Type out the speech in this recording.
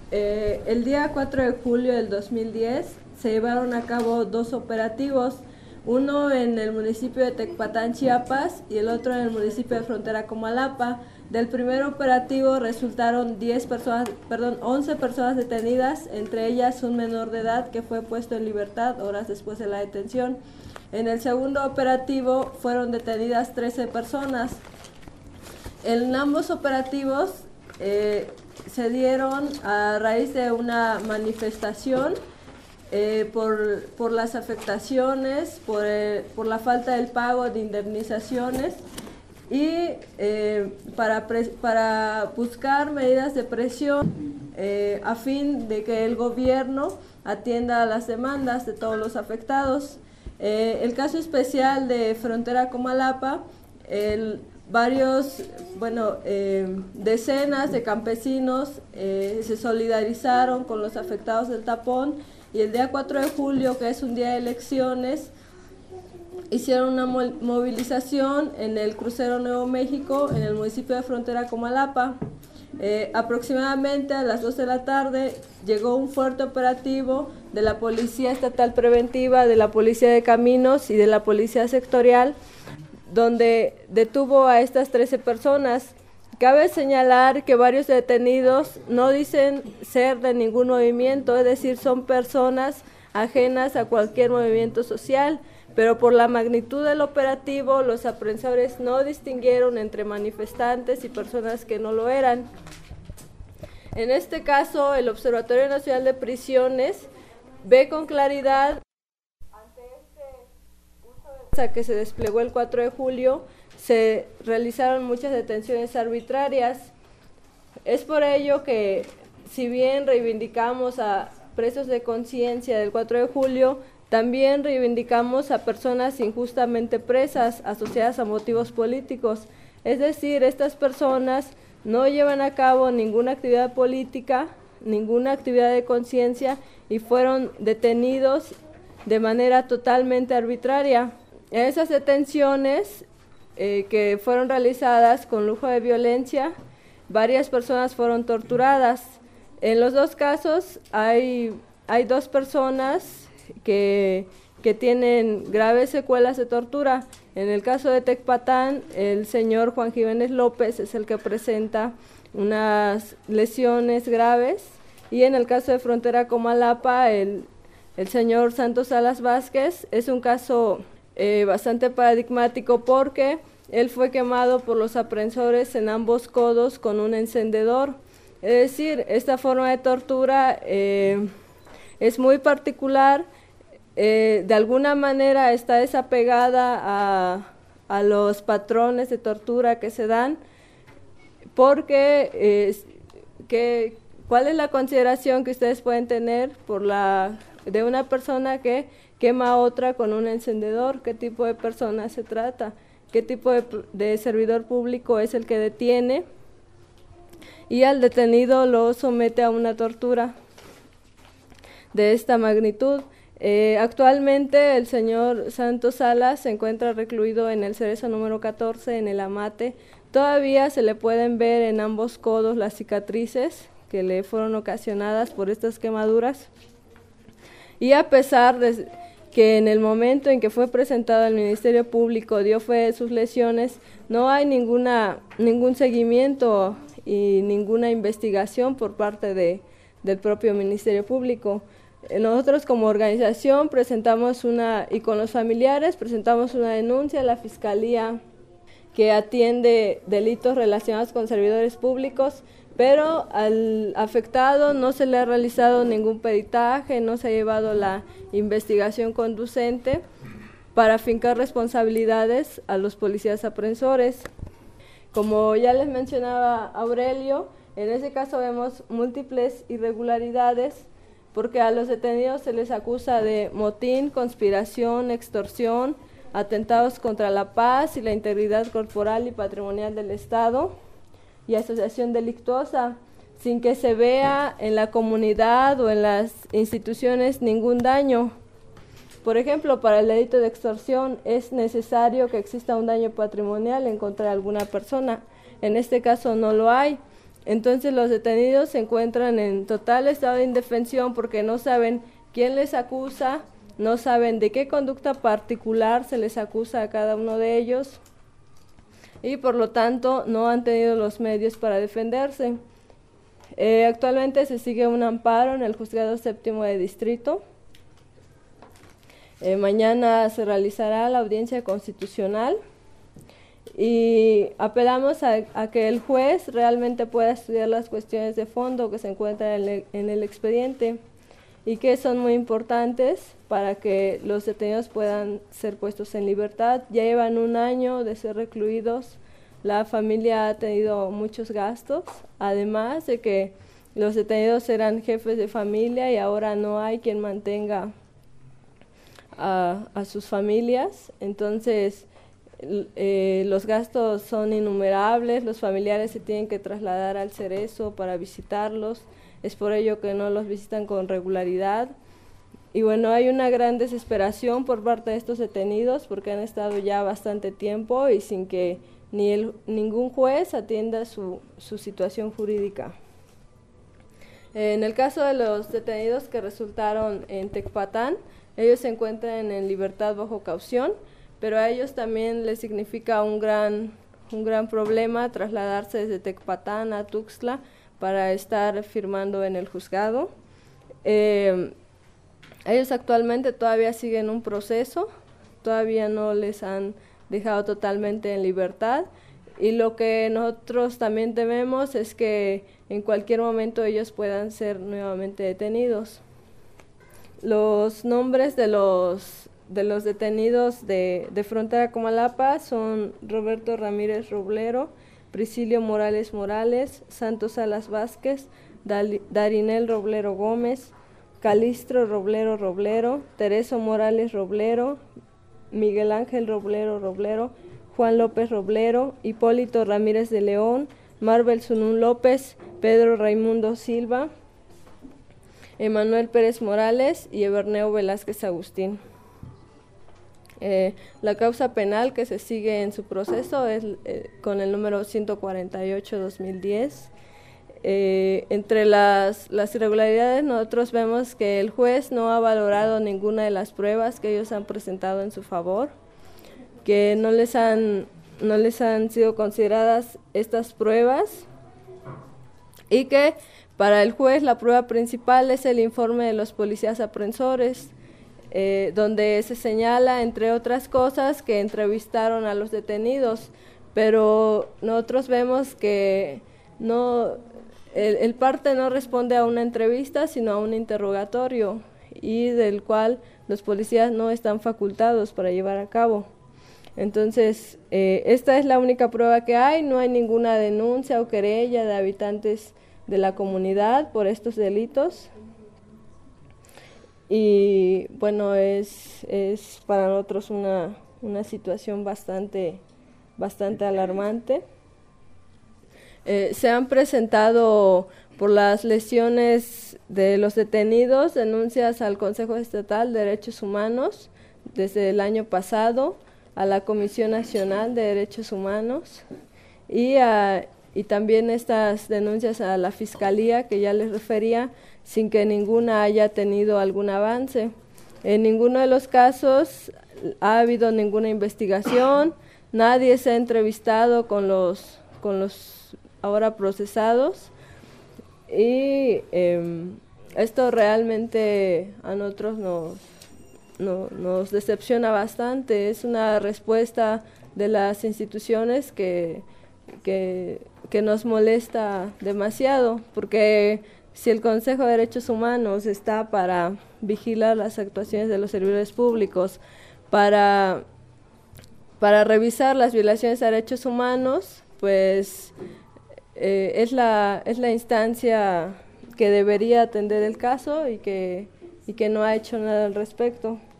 El día 4 de julio del 2010 se llevaron a cabo dos operativos, uno en el municipio de Tecpatán, Chiapas, y el otro en el municipio de Frontera, Comalapa. Del primer operativo resultaron 11 personas detenidas, entre ellas un menor de edad que fue puesto en libertad horas después de la detención. En el segundo operativo fueron detenidas 13 personas. En ambos operativos se dieron a raíz de una manifestación por las afectaciones, por la falta del pago de indemnizaciones y para buscar medidas de presión a fin de que el gobierno atienda a las demandas de todos los afectados. El caso especial de Frontera Comalapa, decenas de campesinos se solidarizaron con los afectados del tapón, y el día 4 de julio, que es un día de elecciones, hicieron una movilización en el crucero Nuevo México, en el municipio de Frontera Comalapa. Aproximadamente a las 2 de la tarde llegó un fuerte operativo de la Policía Estatal Preventiva, de la Policía de Caminos y de la Policía Sectorial, donde detuvo a estas 13 personas. Cabe señalar que varios detenidos no dicen ser de ningún movimiento, es decir, son personas ajenas a cualquier movimiento social, pero por la magnitud del operativo, los aprensores no distinguieron entre manifestantes y personas que no lo eran. En este caso, el Observatorio Nacional de Prisiones ve con claridad que se desplegó el 4 de julio, se realizaron muchas detenciones arbitrarias. Es por ello que, si bien reivindicamos a presos de conciencia del 4 de julio, también reivindicamos a personas injustamente presas, asociadas a motivos políticos. Es decir, estas personas no llevan a cabo ninguna actividad política, ninguna actividad de conciencia, y fueron detenidos de manera totalmente arbitraria. Esas detenciones que fueron realizadas con lujo de violencia, varias personas fueron torturadas. En los dos casos hay dos personas que tienen graves secuelas de tortura. En el caso de Tecpatán, el señor Juan Jiménez López es el que presenta unas lesiones graves, y en el caso de Frontera Comalapa, el señor Santos Salas Vázquez es un caso bastante paradigmático, porque él fue quemado por los aprensores en ambos codos con un encendedor. Es decir, esta forma de tortura es muy particular, de alguna manera está desapegada a los patrones de tortura que se dan, porque ¿cuál es la consideración que ustedes pueden tener de una persona que quema a otra con un encendedor? ¿Qué tipo de persona se trata? ¿Qué tipo de servidor público es el que detiene y al detenido lo somete a una tortura de esta magnitud? Actualmente el señor Santos Salas se encuentra recluido en el Cerezo número 14, en el Amate. Todavía se le pueden ver en ambos codos las cicatrices que le fueron ocasionadas por estas quemaduras, y a pesar de que en el momento en que fue presentado al Ministerio Público dio fe de sus lesiones, no hay ningún seguimiento y ninguna investigación por parte del propio Ministerio Público. Nosotros como organización y con los familiares presentamos una denuncia a la Fiscalía que atiende delitos relacionados con servidores públicos, pero al afectado no se le ha realizado ningún peritaje, no se ha llevado la investigación conducente para fincar responsabilidades a los policías aprensores. Como ya les mencionaba Aurelio, en ese caso vemos múltiples irregularidades, porque a los detenidos se les acusa de motín, conspiración, extorsión, atentados contra la paz y la integridad corporal y patrimonial del Estado, y asociación delictuosa, sin que se vea en la comunidad o en las instituciones ningún daño. Por ejemplo, para el delito de extorsión es necesario que exista un daño patrimonial en contra de alguna persona. En este caso no lo hay. Entonces los detenidos se encuentran en total estado de indefensión porque no saben quién les acusa, no saben de qué conducta particular se les acusa a cada uno de ellos y por lo tanto no han tenido los medios para defenderse. Actualmente se sigue un amparo en el Juzgado Séptimo de Distrito. Mañana se realizará la audiencia constitucional y apelamos a que el juez realmente pueda estudiar las cuestiones de fondo que se encuentran en el expediente y que son muy importantes para que los detenidos puedan ser puestos en libertad. Ya llevan 1 año de ser recluidos, la familia ha tenido muchos gastos, además de que los detenidos eran jefes de familia y ahora no hay quien mantenga a sus familias, entonces los gastos son innumerables, los familiares se tienen que trasladar al Cerezo para visitarlos, es por ello que no los visitan con regularidad. Y bueno, hay una gran desesperación por parte de estos detenidos porque han estado ya bastante tiempo y sin que ningún juez atienda su situación jurídica. En el caso de los detenidos que resultaron en Tecpatán, ellos se encuentran en libertad bajo caución, pero a ellos también les significa un gran problema trasladarse desde Tecpatán a Tuxtla para estar firmando en el juzgado. Ellos actualmente todavía siguen un proceso, todavía no les han dejado totalmente en libertad y lo que nosotros también tememos es que en cualquier momento ellos puedan ser nuevamente detenidos. Los nombres de los detenidos de Frontera Comalapa son Roberto Ramírez Roblero, Priscilio Morales Morales, Santos Salas Vázquez, Darinel Roblero Gómez, Calistro Roblero Roblero, Tereso Morales Roblero, Miguel Ángel Roblero Roblero, Juan López Roblero, Hipólito Ramírez de León, Marvel Sunún López, Pedro Raimundo Silva, Emanuel Pérez Morales y Eberneo Velázquez Agustín. La causa penal que se sigue en su proceso es con el número 148/2010. Entre las irregularidades nosotros vemos que el juez no ha valorado ninguna de las pruebas que ellos han presentado en su favor, que no les han sido consideradas estas pruebas y que para el juez la prueba principal es el informe de los policías aprensores, donde se señala, entre otras cosas, que entrevistaron a los detenidos, pero nosotros vemos que el parte no responde a una entrevista, sino a un interrogatorio, y del cual los policías no están facultados para llevar a cabo. Entonces, esta es la única prueba que hay, no hay ninguna denuncia o querella de habitantes de la comunidad por estos delitos. Y bueno, es para nosotros una situación bastante alarmante. Se han presentado por las lesiones de los detenidos denuncias al Consejo Estatal de Derechos Humanos desde el año pasado, a la Comisión Nacional de Derechos Humanos y también estas denuncias a la Fiscalía que ya les refería, sin que ninguna haya tenido algún avance. En ninguno de los casos ha habido ninguna investigación, nadie se ha entrevistado con los ahora procesados y esto realmente a nosotros nos decepciona bastante. Es una respuesta de las instituciones que nos molesta demasiado, porque si el Consejo de Derechos Humanos está para vigilar las actuaciones de los servidores públicos, para revisar las violaciones a derechos humanos, pues es la instancia que debería atender el caso y que no ha hecho nada al respecto.